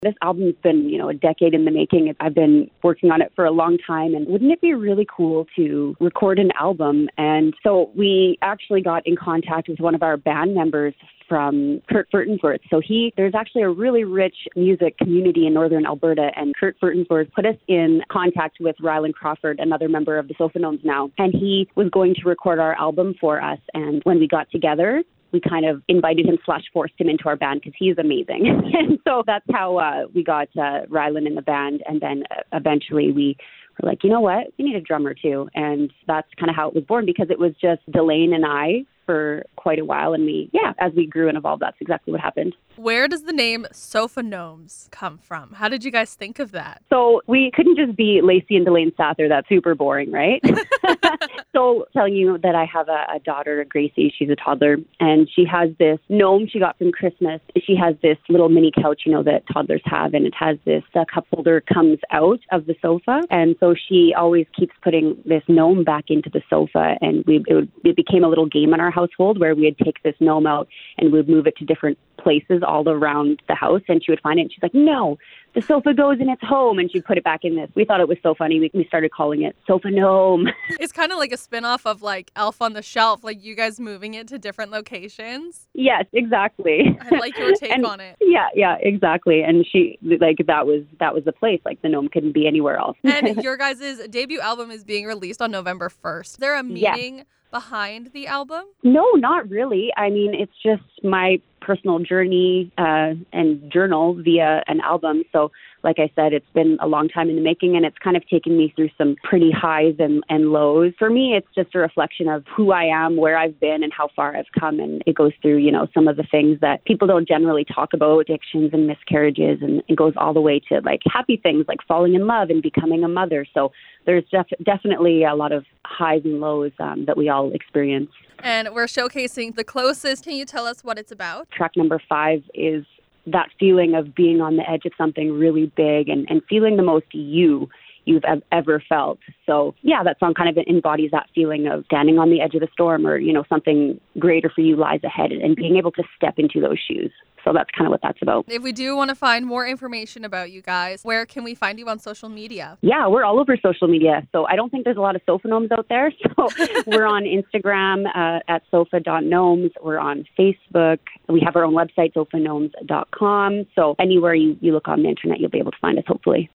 This album's been, a decade in the making. I've been working on it for a long time. And wouldn't it be really cool to record an album? And so we actually got in contact with one of our band members from Kurt Furtensworth. So there's actually a really rich music community in northern Alberta, and Kurt Furtensworth put us in contact with Rylan Crawford, another member of the Sofa Gnomes now, and he was going to record our album for us. And when we got together, we kind of invited him / forced him into our band because he's amazing. And so that's how we got Rylan in the band. And then eventually we were like, you know what, we need a drummer too. And that's kind of how it was born, because it was just Delane and I for quite a while. And as we grew and evolved, that's exactly what happened. Where does the name Sofa Gnomes come from? How did you guys think of that? So we couldn't just be Lacey and Delane Sather. That's super boring, right? So telling you that I have a daughter, Gracie. She's a toddler, and she has this gnome she got from Christmas. She has this little mini couch, that toddlers have, and it has this cup holder comes out of the sofa. And so she always keeps putting this gnome back into the sofa, and it became a little game in our household where we would take this gnome out and we'd move it to different places all around the house, and she would find it and she's like, no, the sofa goes in its home, and she'd put it back in this. We thought it was so funny. We started calling it Sofa Gnome. It's kind of like a spinoff of like Elf on the Shelf, like you guys moving it to different locations. Yes, exactly. I like your take on it. Yeah, exactly. And she that was the place. Like the gnome couldn't be anywhere else. And your guys' debut album is being released on November 1st. Is there a meaning behind the album? No, not really. I mean, it's just my personal journey and journal via an album. So like I said, it's been a long time in the making, and it's kind of taken me through some pretty highs and lows. For me, it's just a reflection of who I am, where I've been, and how far I've come. And it goes through, some of the things that people don't generally talk about, addictions and miscarriages, and it goes all the way to like happy things like falling in love and becoming a mother. So there's definitely a lot of highs and lows that we all experience. And we're showcasing The Closest. Can you tell us what it's about? Track number 5 is that feeling of being on the edge of something really big and feeling the most you've ever felt. So that song kind of embodies that feeling of standing on the edge of the storm, or, something greater for you lies ahead, and being able to step into those shoes. So that's kind of what that's about. If we do want to find more information about you guys, where can we find you on social media? Yeah, we're all over social media. So I don't think there's a lot of Sofa Gnomes out there. So we're on Instagram at sofa.gnomes. We're on Facebook. We have our own website, sofagnomes.com. So anywhere you look on the internet, you'll be able to find us, hopefully.